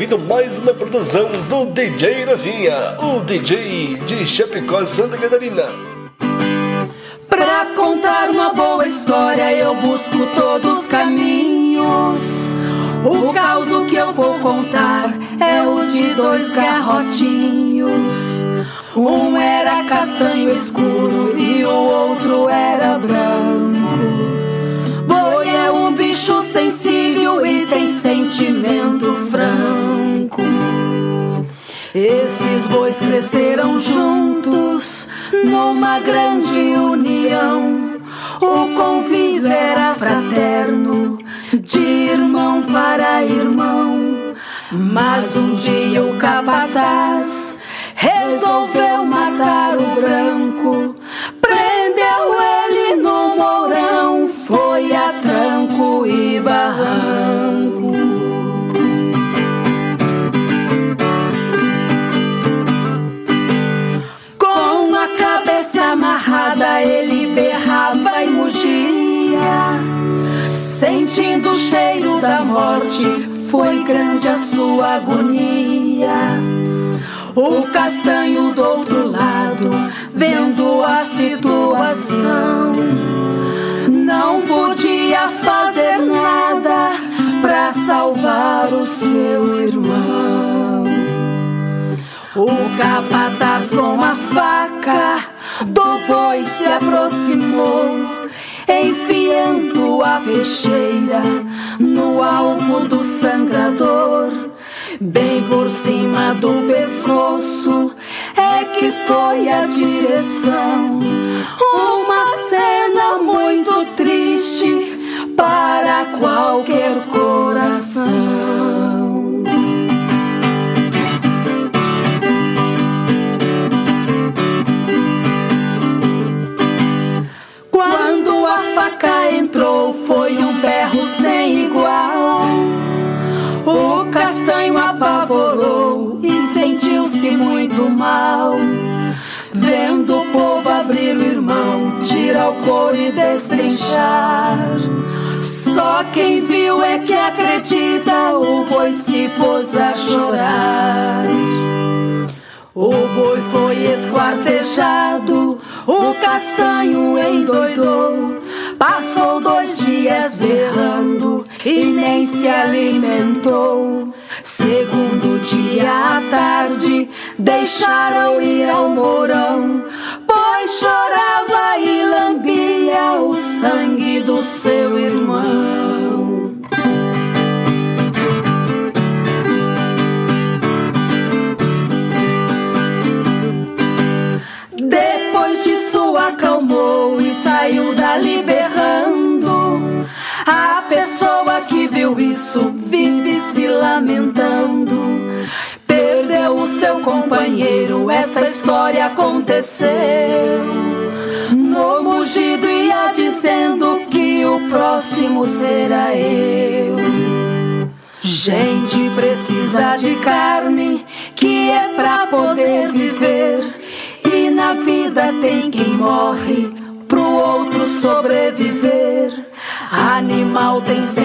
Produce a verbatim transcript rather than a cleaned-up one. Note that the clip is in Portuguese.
ouvindo mais uma produção do D J Rafinha, o D J de Chapecó, Santa Catarina. Pra contar uma boa história eu busco todos os caminhos. O caos que eu vou contar é o de dois garrotinhos. Um era castanho escuro e o outro era branco. Boi é um bicho sensível e tem sentimento franco. Esses bois cresceram juntos numa grande união. O convívio era fraterno, de irmão para irmão. Mas um dia o capataz resolveu matar o branco. Prendeu ele no mourão, foi a tranco e barranco. Com a cabeça amarrada ele berrava e mugia. Sentindo o cheiro da morte, foi grande a sua agonia. O castanho do outro lado, vendo a situação, não podia fazer nada pra salvar o seu irmão. O capataz com a faca do boi se aproximou, enfiando a peixeira no alvo do sangrador. Bem por cima do pescoço é que foi a direção. Uma cena muito triste para qualquer coração. Quando a faca entrou foi um berro sem igual. O castanho apavorou e sentiu-se muito mal. Vendo o povo abrir o irmão, tirar o couro e destrinchar. Só quem viu é que acredita, o boi se pôs a chorar. O boi foi esquartejado, o castanho endoidou. Passou dois dias berrando e nem se alimentou. Segundo dia à tarde deixaram ir ao mourão, pois chorava e lambia o sangue do seu irmão. Depois disso acalmou e saiu dali berrando. A pessoa que viu isso vive se lamentando. Perdeu o seu companheiro, essa história aconteceu. No mugido ia dizendo que o próximo será eu. Gente precisa de carne, que é pra poder viver. E na vida tem quem morre pro outro sobreviver. Animal tem